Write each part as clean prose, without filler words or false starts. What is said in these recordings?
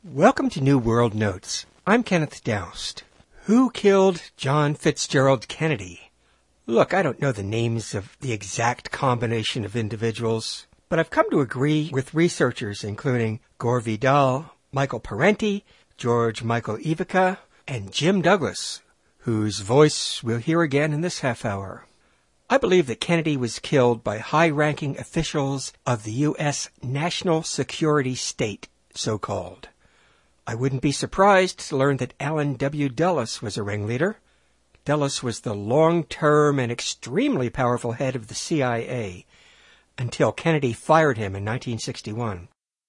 Welcome to New World Notes. I'm Kenneth Doust. Who killed John Fitzgerald Kennedy? Look, I don't know the names of the exact combination of individuals, but I've come to agree with researchers including Gore Vidal, Michael Parenti, George Michael Ivica, and Jim Douglas, whose voice we'll hear again in this half hour. I believe that Kennedy was killed by high-ranking officials of the U.S. National Security State, so-called. I wouldn't be surprised to learn that Allen W. Dulles was a ringleader. Dulles was the long-term and extremely powerful head of the CIA until Kennedy fired him in 1961.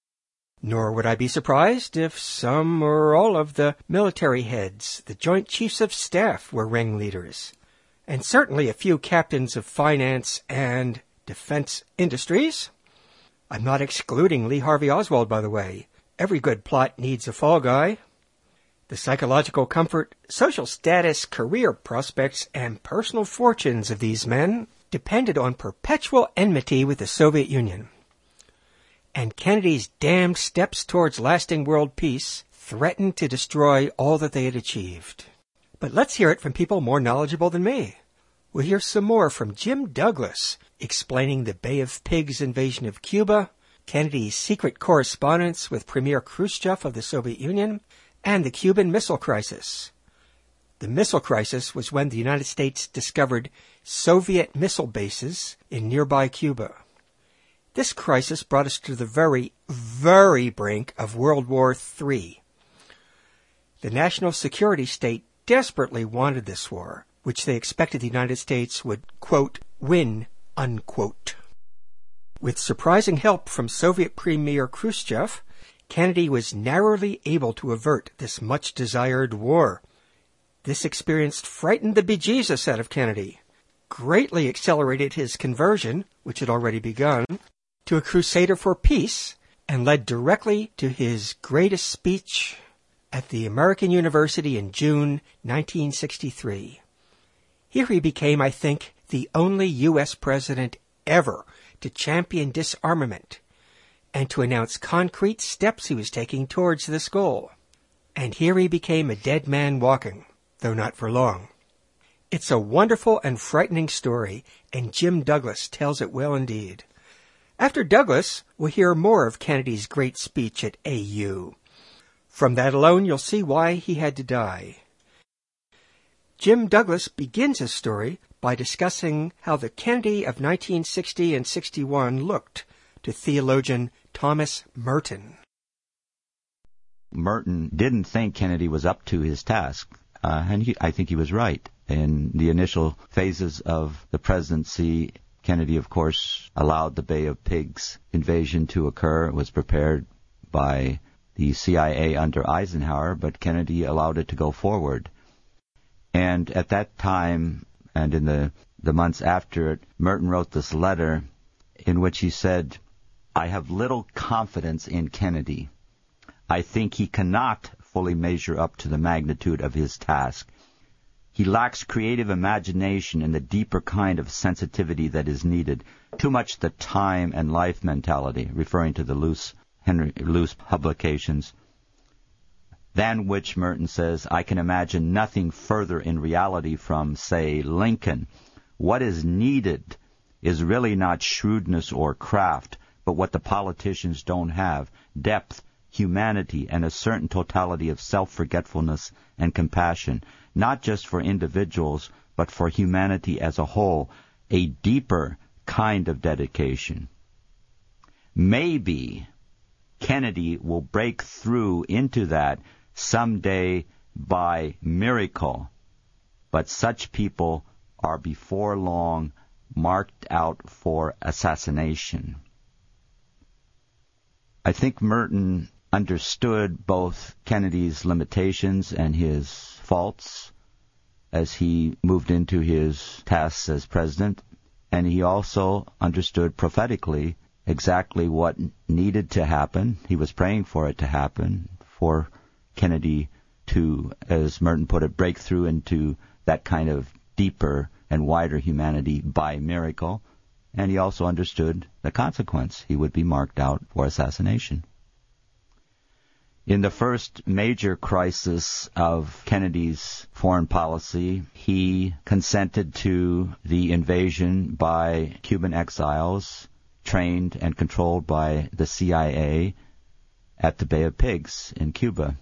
Nor would I be surprised if some or all of the military heads, the Joint Chiefs of Staff, were ringleaders, and certainly a few captains of finance and defense industries. I'm not excluding Lee Harvey Oswald, by the way. Every good plot needs a fall guy. The psychological comfort, social status, career prospects, and personal fortunes of these men depended on perpetual enmity with the Soviet Union. And Kennedy's damned steps towards lasting world peace threatened to destroy all that they had achieved. But let's hear it from people more knowledgeable than me. We'll hear some more from Jim Douglas, explaining the Bay of Pigs invasion of Cuba, Kennedy's secret correspondence with Premier Khrushchev of the Soviet Union, and the Cuban Missile Crisis. The Missile Crisis was when the United States discovered Soviet missile bases in nearby Cuba. This crisis brought us to the very, very brink of World War III. The National Security State desperately wanted this war, which they expected the United States would, quote, win, unquote. With surprising help from Soviet Premier Khrushchev, Kennedy was narrowly able to avert this much-desired war. This experience frightened the bejesus out of Kennedy, greatly accelerated his conversion, which had already begun, to a crusader for peace, and led directly to his greatest speech at the American University in June 1963. Here he became, I think, the only U.S. president ever to champion disarmament and to announce concrete steps he was taking towards this goal. And here he became a dead man walking, though not for long. It's a wonderful and frightening story, and Jim Douglas tells it well indeed. After Douglas, we'll hear more of Kennedy's great speech at AU. From that alone, you'll see why he had to die. Jim Douglas begins his story by discussing how the Kennedy of 1960 and 61 looked to theologian Thomas Merton. Merton didn't think Kennedy was up to his task, and I think he was right. In the initial phases of the presidency, Kennedy, of course, allowed the Bay of Pigs invasion to occur. It was prepared by the CIA under Eisenhower, but Kennedy allowed it to go forward. And at that time, and in the months after it, Merton wrote this letter in which he said, I have little confidence in Kennedy. I think he cannot fully measure up to the magnitude of his task. He lacks creative imagination and the deeper kind of sensitivity that is needed. Too much the time and life mentality, referring to the Henry Luce publications, than which Merton says, I can imagine nothing further in reality from, say, Lincoln. What is needed is really not shrewdness or craft, but what the politicians don't have, depth, humanity, and a certain totality of self-forgetfulness and compassion, not just for individuals, but for humanity as a whole, a deeper kind of dedication. Maybe Kennedy will break through into that someday by miracle, but such people are before long marked out for assassination. I think Merton understood both Kennedy's limitations and his faults as he moved into his tasks as president, and he also understood prophetically exactly what needed to happen. He was praying for it to happen, for Kennedy to, as Merton put it, break through into that kind of deeper and wider humanity by miracle. And he also understood the consequence. He would be marked out for assassination. In the first major crisis of Kennedy's foreign policy, he consented to the invasion by Cuban exiles trained and controlled by the CIA at the Bay of Pigs in Cuba.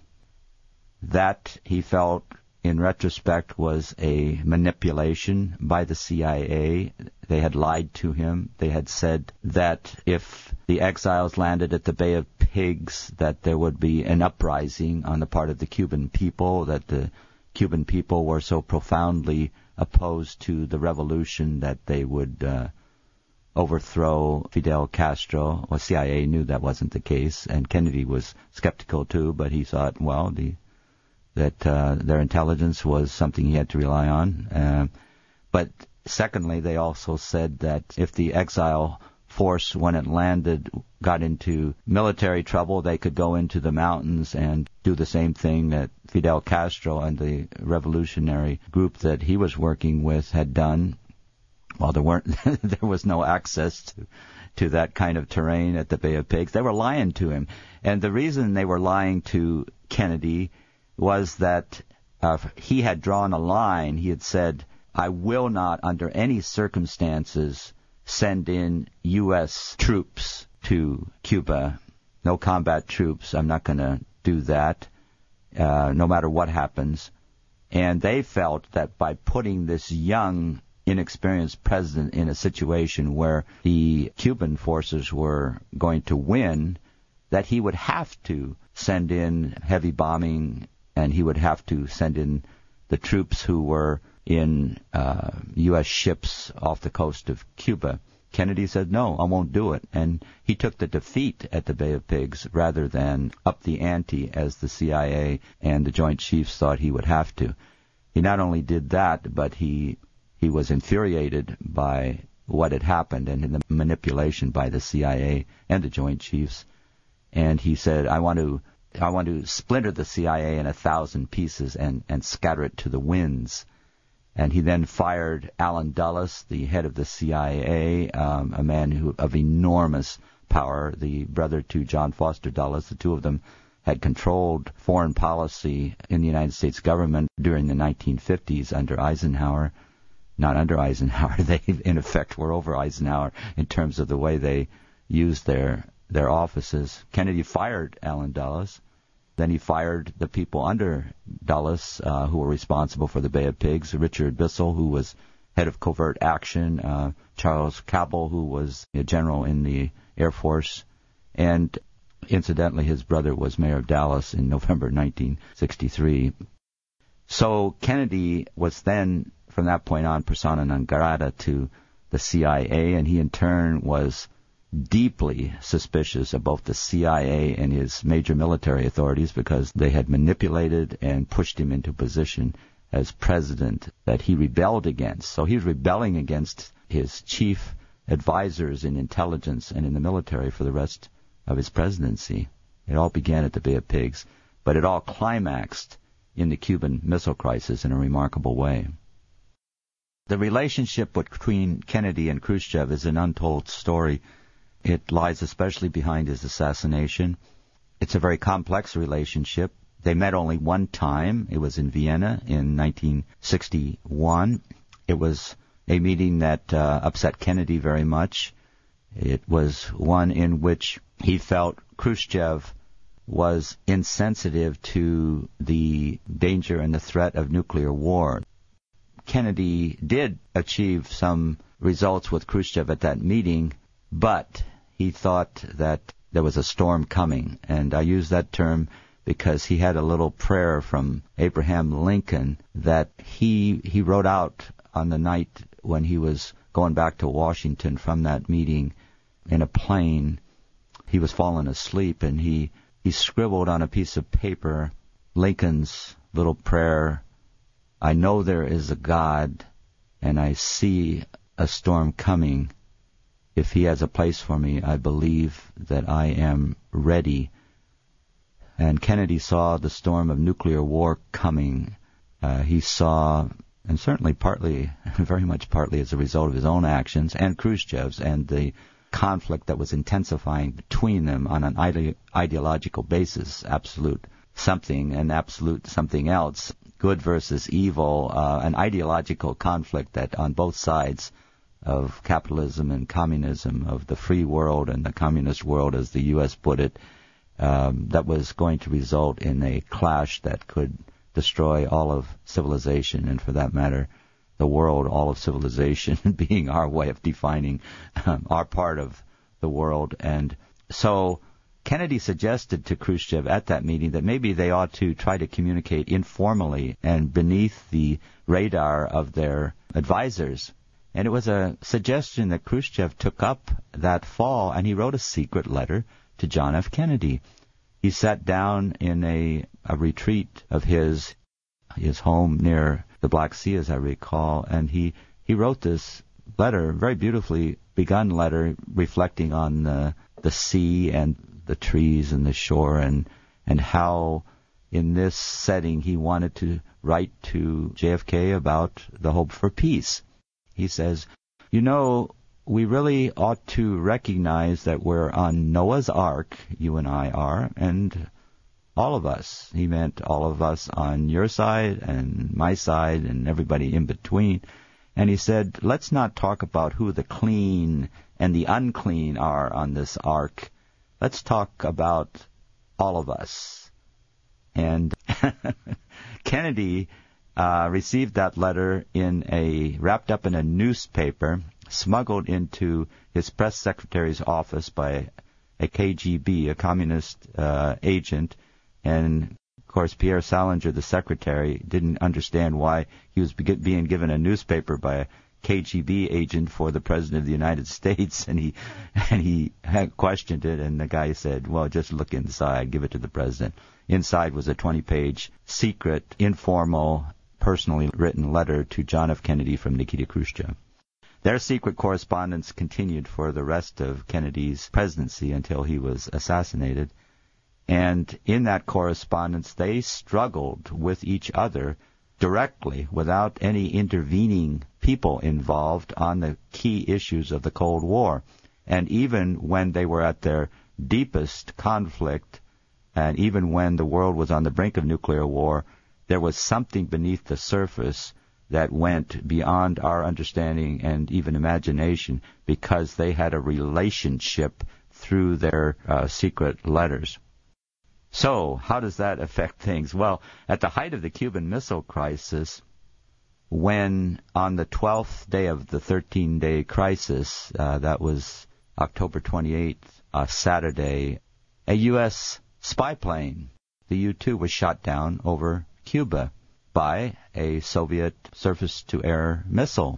That, he felt, in retrospect, was a manipulation by the CIA. They had lied to him. They had said that if the exiles landed at the Bay of Pigs, that there would be an uprising on the part of the Cuban people, that the Cuban people were so profoundly opposed to the revolution that they would overthrow Fidel Castro. Well, CIA knew that wasn't the case, and Kennedy was skeptical too, but he thought, well, that their intelligence was something he had to rely on. But secondly, they also said that if the exile force, when it landed, got into military trouble, they could go into the mountains and do the same thing that Fidel Castro and the revolutionary group that he was working with had done. Well, there was no access to that kind of terrain at the Bay of Pigs. They were lying to him. And the reason they were lying to Kennedy was that he had drawn a line. He had said, I will not, under any circumstances, send in U.S. troops to Cuba. No combat troops. I'm not going to do that, no matter what happens. And they felt that by putting this young, inexperienced president in a situation where the Cuban forces were going to win, that he would have to send in heavy bombing, and he would have to send in the troops who were in U.S. ships off the coast of Cuba. Kennedy said, no, I won't do it. And he took the defeat at the Bay of Pigs rather than up the ante as the CIA and the Joint Chiefs thought he would have to. He not only did that, but he was infuriated by what had happened and the manipulation by the CIA and the Joint Chiefs. And he said, I want to splinter the CIA in 1,000 pieces and scatter it to the winds. And he then fired Allen Dulles, the head of the CIA, a man of enormous power, the brother to John Foster Dulles. The two of them had controlled foreign policy in the United States government during the 1950s under Eisenhower. Not under Eisenhower. They, in effect, were over Eisenhower in terms of the way they used their offices. Kennedy fired Allen Dulles. Then he fired the people under Dulles who were responsible for the Bay of Pigs, Richard Bissell, who was head of covert action, Charles Cabell, who was a general in the Air Force, and incidentally his brother was mayor of Dallas in November 1963. So Kennedy was then, from that point on, persona non grata to the CIA, and he in turn was deeply suspicious of both the CIA and his major military authorities because they had manipulated and pushed him into a position as president that he rebelled against. So he was rebelling against his chief advisors in intelligence and in the military for the rest of his presidency. It all began at the Bay of Pigs, but it all climaxed in the Cuban Missile Crisis in a remarkable way. The relationship between Kennedy and Khrushchev is an untold story. It lies especially behind his assassination. It's a very complex relationship. They met only one time. It was in Vienna in 1961. It was a meeting that upset Kennedy very much. It was one in which he felt Khrushchev was insensitive to the danger and the threat of nuclear war. Kennedy did achieve some results with Khrushchev at that meeting, but he thought that there was a storm coming. And I use that term because he had a little prayer from Abraham Lincoln that he wrote out on the night when he was going back to Washington from that meeting in a plane. He was falling asleep, and he scribbled on a piece of paper Lincoln's little prayer, I know there is a God, and I see a storm coming. If he has a place for me, I believe that I am ready. And Kennedy saw the storm of nuclear war coming. He saw, and certainly partly, very much partly as a result of his own actions and Khrushchev's and the conflict that was intensifying between them on an ideological basis, absolute something and absolute something else, good versus evil, an ideological conflict that on both sides of capitalism and communism, of the free world and the communist world, as the U.S. put it, that was going to result in a clash that could destroy all of civilization, and for that matter, the world, all of civilization being our way of defining our part of the world. And so Kennedy suggested to Khrushchev at that meeting that maybe they ought to try to communicate informally and beneath the radar of their advisors. And it was a suggestion that Khrushchev took up that fall, and he wrote a secret letter to John F. Kennedy. He sat down in a retreat of his home near the Black Sea, as I recall, and he wrote this letter, very beautifully begun letter, reflecting on the sea and the trees and the shore, and how in this setting he wanted to write to JFK about the hope for peace. He says, "You know, we really ought to recognize that we're on Noah's Ark, you and I are, and all of us." He meant all of us on your side and my side and everybody in between. And he said, let's not talk about who the clean and the unclean are on this ark. Let's talk about all of us. And Kennedy received that letter wrapped up in a newspaper, smuggled into his press secretary's office by a KGB, a communist agent. And, of course, Pierre Salinger, the secretary, didn't understand why he was being given a newspaper by a KGB agent for the President of the United States, and he had questioned it, and the guy said, well, just look inside, give it to the President. Inside was a 20-page, secret, informal, personally written letter to John F. Kennedy from Nikita Khrushchev. Their secret correspondence continued for the rest of Kennedy's presidency until he was assassinated. And in that correspondence, they struggled with each other directly, without any intervening people involved, on the key issues of the Cold War. And even when they were at their deepest conflict, and even when the world was on the brink of nuclear war, there was something beneath the surface that went beyond our understanding and even imagination, because they had a relationship through their secret letters. So, how does that affect things? Well, at the height of the Cuban Missile Crisis, when on the 12th day of the 13-day crisis, that was October 28th, Saturday, a U.S. spy plane, the U-2, was shot down over Cuba by a Soviet surface-to-air missile.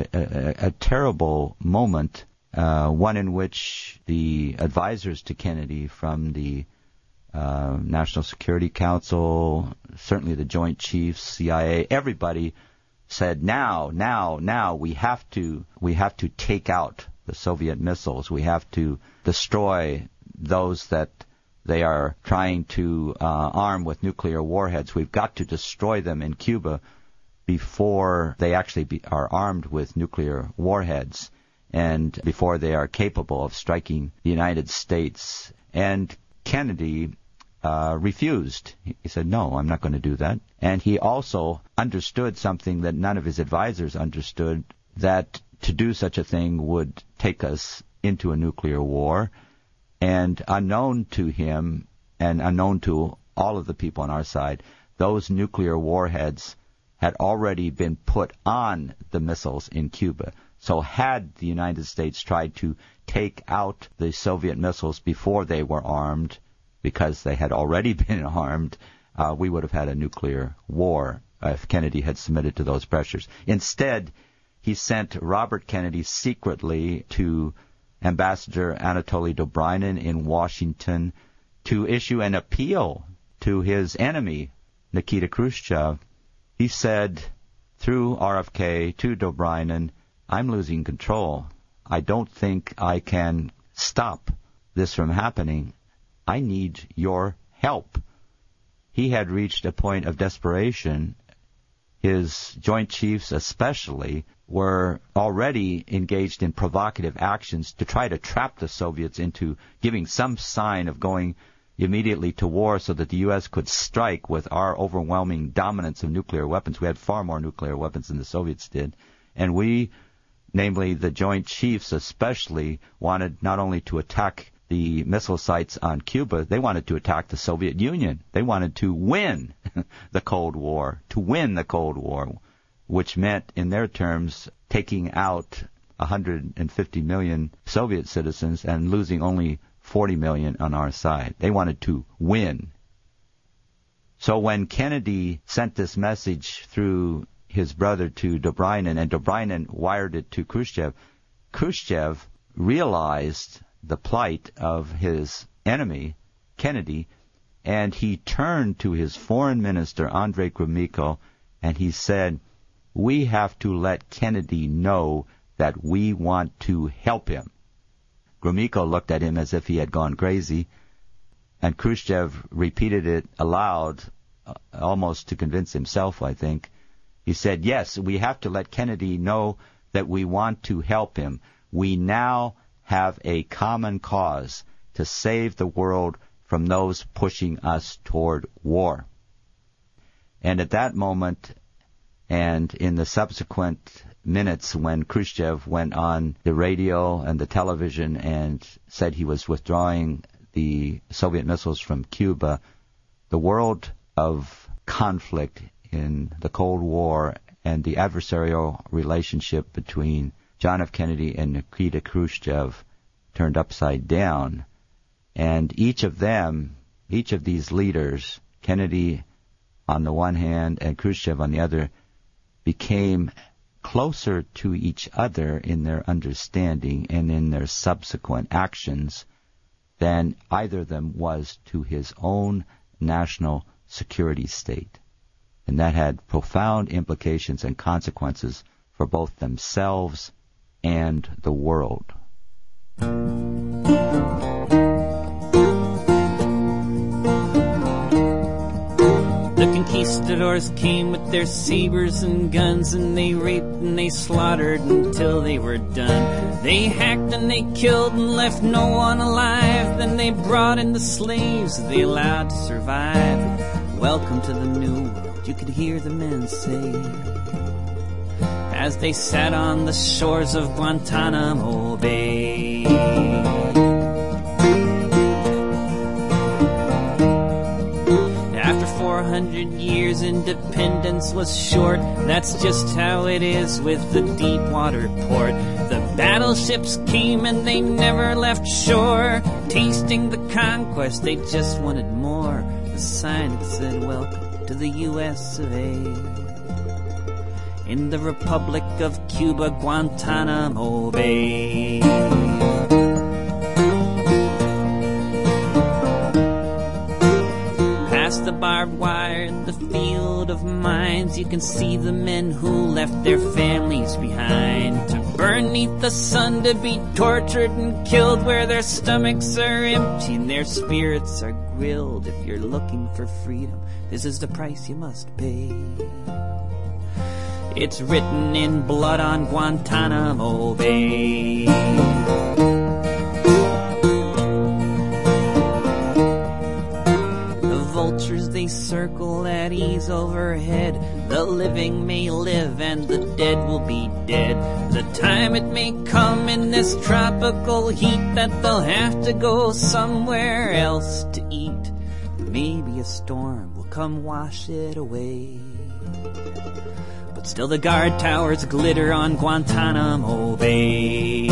A terrible moment, one in which the advisors to Kennedy from the National Security Council, certainly the Joint Chiefs, CIA, everybody said, now, we have to take out the Soviet missiles. We have to destroy those that they are trying to arm with nuclear warheads. We've got to destroy them in Cuba before they actually are armed with nuclear warheads, and before they are capable of striking the United States. And Kennedy refused. He said, no, I'm not going to do that. And he also understood something that none of his advisors understood, that to do such a thing would take us into a nuclear war. And unknown to him, and unknown to all of the people on our side, those nuclear warheads had already been put on the missiles in Cuba. So had the United States tried to take out the Soviet missiles before they were armed, because they had already been armed, we would have had a nuclear war if Kennedy had submitted to those pressures. Instead, he sent Robert Kennedy secretly to Ambassador Anatoly Dobrynin in Washington to issue an appeal to his enemy, Nikita Khrushchev. He said through RFK to Dobrynin, I'm losing control. I don't think I can stop this from happening. I need your help. He had reached a point of desperation his Joint Chiefs especially, were already engaged in provocative actions to try to trap the Soviets into giving some sign of going immediately to war so that the U.S. could strike with our overwhelming dominance of nuclear weapons. We had far more nuclear weapons than the Soviets did. And we, namely the Joint Chiefs especially, wanted not only to attack the missile sites on Cuba, they wanted to attack the Soviet Union. They wanted to win the Cold War, which meant, in their terms, taking out 150 million Soviet citizens and losing only 40 million on our side. They wanted to win. So when Kennedy sent this message through his brother to Dobrynin, and Dobrynin wired it to Khrushchev, Khrushchev realized the plight of his enemy, Kennedy, and he turned to his foreign minister, Andrei Gromyko, and he said, "We have to let Kennedy know that we want to help him." Gromyko looked at him as if he had gone crazy, and Khrushchev repeated it aloud, almost to convince himself, I think. He said, "Yes, we have to let Kennedy know that we want to help him. We now have a common cause to save the world from those pushing us toward war." And at that moment, and in the subsequent minutes when Khrushchev went on the radio and the television and said he was withdrawing the Soviet missiles from Cuba, the world of conflict in the Cold War and the adversarial relationship between John F. Kennedy and Nikita Khrushchev turned upside down. And each of these leaders, Kennedy on the one hand and Khrushchev on the other, became closer to each other in their understanding and in their subsequent actions than either of them was to his own national security state. And that had profound implications and consequences for both themselves and the world. The conquistadors came with their sabers and guns, and they raped and they slaughtered until they were done. They hacked and they killed and left no one alive. Then they brought in the slaves they allowed to survive. Welcome to the new world, you could hear the men say, as they sat on the shores of Guantanamo Bay. After 400 years, independence was short. That's just how it is with the Deepwater port. The battleships came and they never left shore. Tasting the conquest, they just wanted more. The sign that said, "Welcome to the U.S. of A." In the Republic of Cuba, Guantanamo Bay. Past the barbed wire in the field of mines, you can see the men who left their families behind to burn neath the sun, to be tortured and killed, where their stomachs are empty and their spirits are grilled. If you're looking for freedom, this is the price you must pay. It's written in blood on Guantanamo Bay. The vultures, they circle at ease overhead. The living may live and the dead will be dead. The time it may come in this tropical heat that they'll have to go somewhere else to eat. Maybe a storm will come wash it away. But still the guard towers glitter on Guantanamo Bay.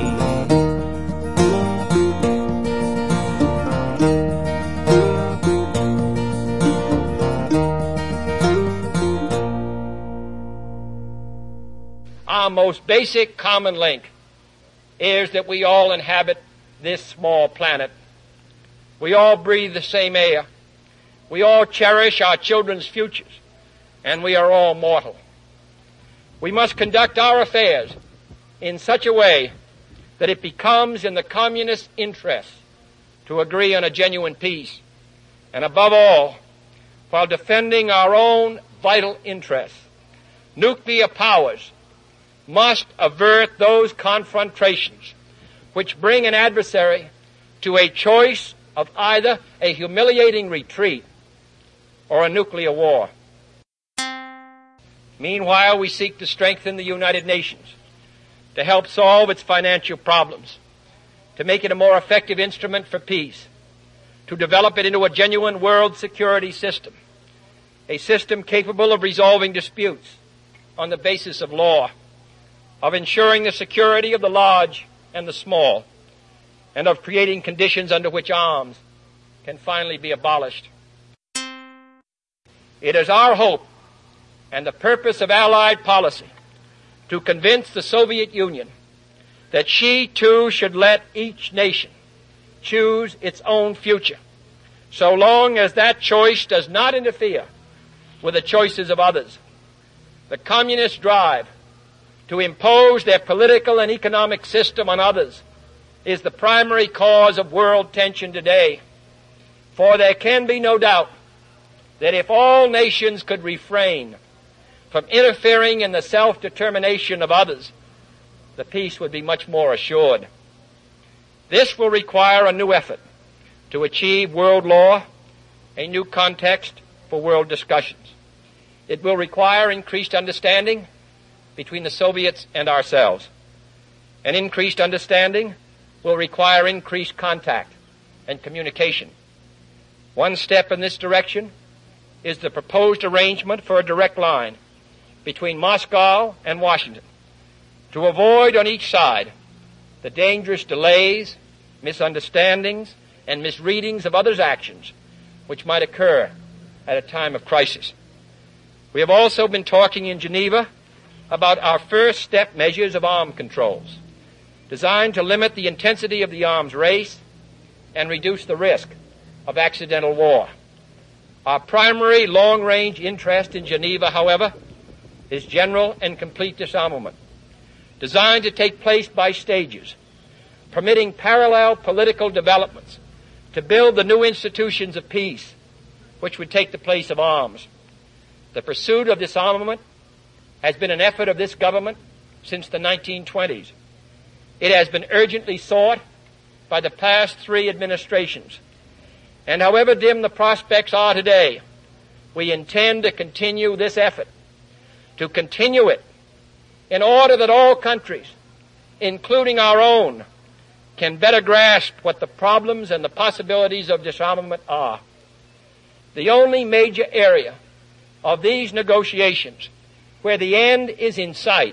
Our most basic common link is that we all inhabit this small planet. We all breathe the same air. We all cherish our children's futures. And we are all mortal. We must conduct our affairs in such a way that it becomes in the communist interest to agree on a genuine peace, and above all, while defending our own vital interests, nuclear powers must avert those confrontations which bring an adversary to a choice of either a humiliating retreat or a nuclear war. Meanwhile, we seek to strengthen the United Nations, to help solve its financial problems, to make it a more effective instrument for peace, to develop it into a genuine world security system, a system capable of resolving disputes on the basis of law, of ensuring the security of the large and the small, and of creating conditions under which arms can finally be abolished. It is our hope and the purpose of Allied policy to convince the Soviet Union that she too should let each nation choose its own future, so long as that choice does not interfere with the choices of others. The communist drive to impose their political and economic system on others is the primary cause of world tension today. For there can be no doubt that if all nations could refrain from interfering in the self-determination of others, the peace would be much more assured. This will require a new effort to achieve world law, a new context for world discussions. It will require increased understanding between the Soviets and ourselves. An increased understanding will require increased contact and communication. One step in this direction is the proposed arrangement for a direct line between Moscow and Washington to avoid on each side the dangerous delays, misunderstandings, and misreadings of others' actions which might occur at a time of crisis. We have also been talking in Geneva about our first step measures of arms controls, designed to limit the intensity of the arms race and reduce the risk of accidental war. Our primary long-range interest in Geneva, however, is general and complete disarmament, designed to take place by stages, permitting parallel political developments to build the new institutions of peace which would take the place of arms. The pursuit of disarmament has been an effort of this government since the 1920s. It has been urgently sought by the past 3 administrations. And however dim the prospects are today, we intend to continue this effort, to continue it in order that all countries, including our own, can better grasp what the problems and the possibilities of disarmament are. The only major area of these negotiations where the end is in sight,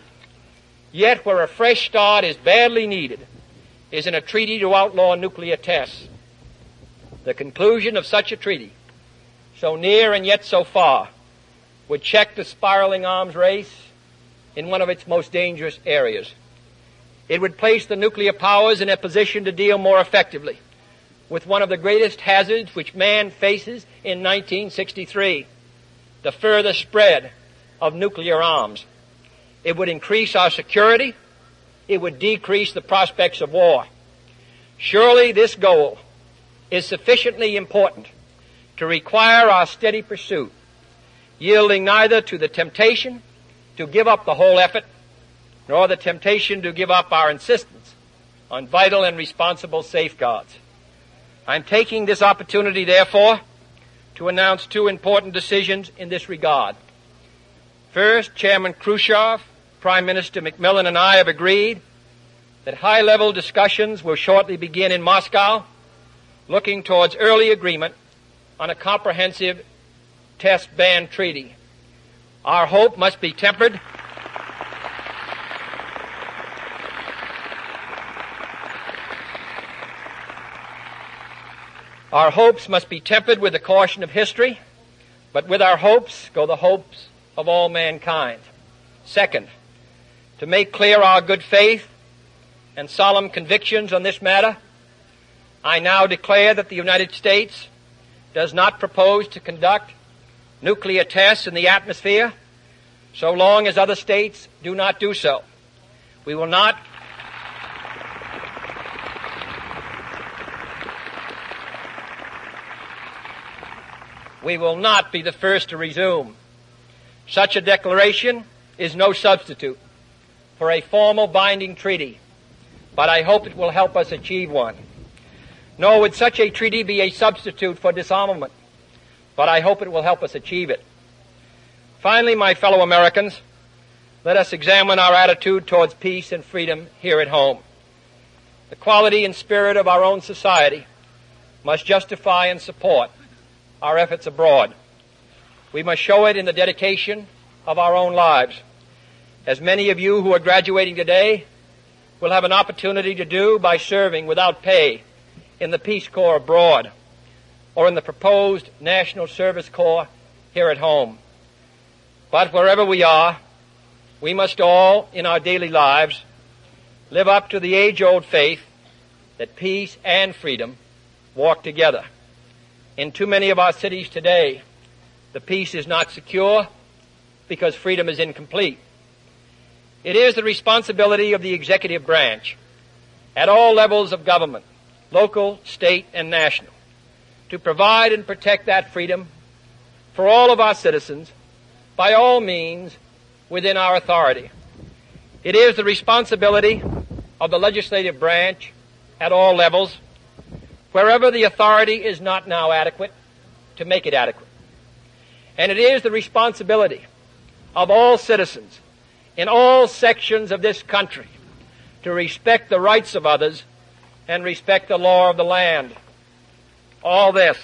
yet where a fresh start is badly needed, is in a treaty to outlaw nuclear tests. The conclusion of such a treaty, so near and yet so far, would check the spiraling arms race in one of its most dangerous areas. It would place the nuclear powers in a position to deal more effectively with one of the greatest hazards which man faces in 1963, the further spread of nuclear arms. It would increase our security. It would decrease the prospects of war. Surely this goal is sufficiently important to require our steady pursuit, yielding neither to the temptation to give up the whole effort, nor the temptation to give up our insistence on vital and responsible safeguards. I'm taking this opportunity, therefore, to announce 2 important decisions in this regard. First, Chairman Khrushchev, Prime Minister Macmillan, and I have agreed that high-level discussions will shortly begin in Moscow, looking towards early agreement on a comprehensive test ban treaty. Our hope must be tempered Our hopes must be tempered with the caution of history, but with our hopes go the hopes of all mankind. Second, to make clear our good faith and solemn convictions on this matter, I now declare that the United States does not propose to conduct nuclear tests in the atmosphere so long as other states do not do so. We will not be the first to resume. Such a declaration is no substitute for a formal binding treaty, but I hope it will help us achieve one. Nor would such a treaty be a substitute for disarmament, but I hope it will help us achieve it. Finally, my fellow Americans, let us examine our attitude towards peace and freedom here at home. The quality and spirit of our own society must justify and support our efforts abroad. We must show it in the dedication of our own lives. As many of you who are graduating today will have an opportunity to do by serving without pay in the Peace Corps abroad or in the proposed National Service Corps here at home. But wherever we are, we must all, in our daily lives, live up to the age-old faith that peace and freedom walk together. In too many of our cities today, the peace is not secure because freedom is incomplete. It is the responsibility of the executive branch at all levels of government, local, state, and national, to provide and protect that freedom for all of our citizens by all means within our authority. It is the responsibility of the legislative branch at all levels, wherever the authority is not now adequate, to make it adequate. And it is the responsibility of all citizens in all sections of this country to respect the rights of others and respect the law of the land. All this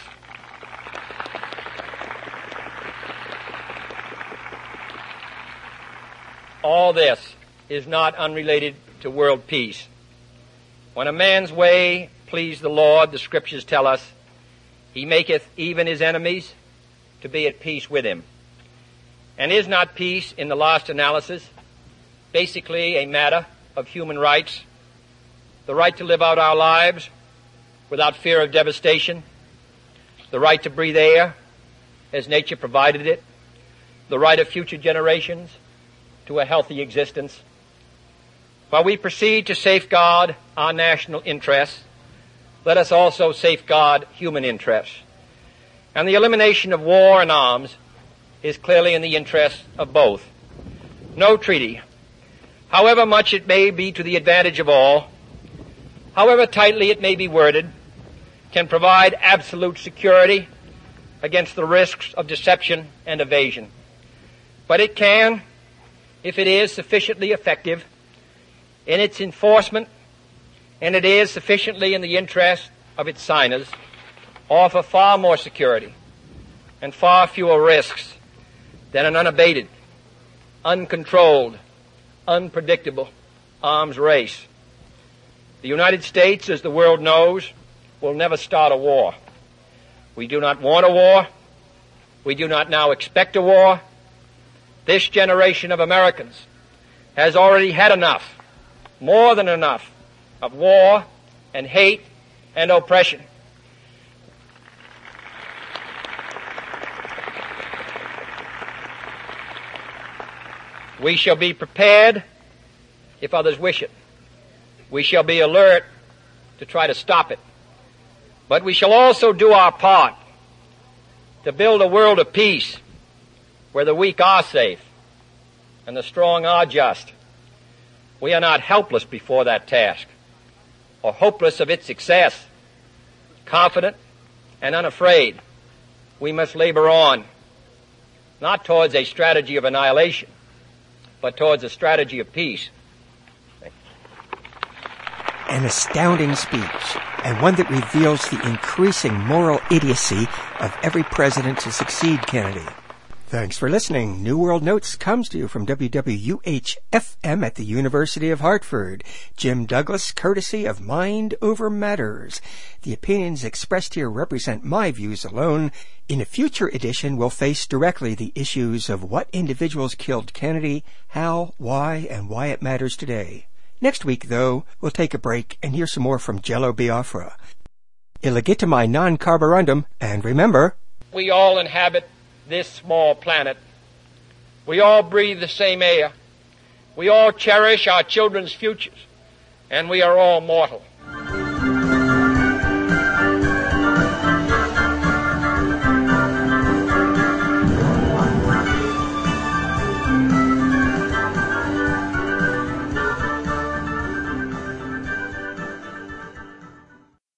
is not unrelated to world peace. When a man's way please the Lord, the Scriptures tell us, he maketh even his enemies to be at peace with him. And is not peace, in the last analysis, basically a matter of human rights? The right to live out our lives without fear of devastation, the right to breathe air as nature provided it, the right of future generations to a healthy existence. While we proceed to safeguard our national interests, let us also safeguard human interests. And the elimination of war and arms is clearly in the interest of both. No treaty, however much it may be to the advantage of all, however tightly it may be worded, can provide absolute security against the risks of deception and evasion. But it can, if it is sufficiently effective in its enforcement, and it is sufficiently in the interest of its signers, offer far more security and far fewer risks than an unabated, uncontrolled, unpredictable arms race. The United States, as the world knows, will never start a war. We do not want a war. We do not now expect a war. This generation of Americans has already had enough, more than enough, of war and hate and oppression. We shall be prepared if others wish it. We shall be alert to try to stop it. But we shall also do our part to build a world of peace where the weak are safe and the strong are just. We are not helpless before that task or hopeless of its success. Confident and unafraid, we must labor on, not towards a strategy of annihilation, but towards a strategy of peace. An astounding speech, and one that reveals the increasing moral idiocy of every president to succeed Kennedy. Thanks for listening. New World Notes comes to you from WWUH-FM at the University of Hartford. Jim Douglas, courtesy of Mind Over Matters. The opinions expressed here represent my views alone. In a future edition, we'll face directly the issues of what individuals killed Kennedy, how, why, and why it matters today. Next week, though, we'll take a break and hear some more from Jello Biafra. Illegitimi non carborundum, and remember, we all inhabit this small planet. We all breathe the same air. We all cherish our children's futures, and we are all mortal.